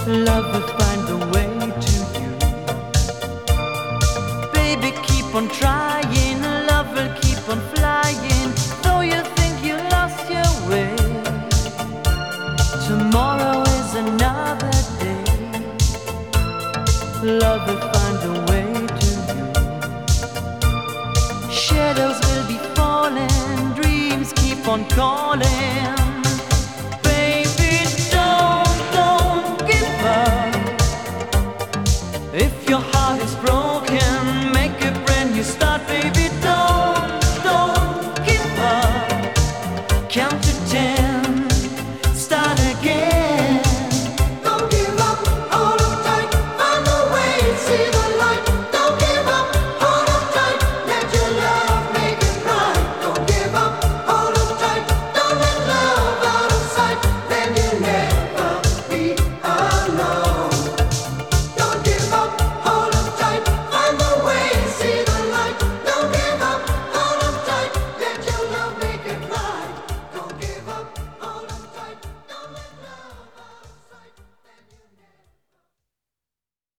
Love will find the way to you. Baby, keep on trying. Love will keep on flying. Though you think you lost your way, tomorrow is another day. Love will find a way to you. Shadows will be falling. Dreams keep on calling.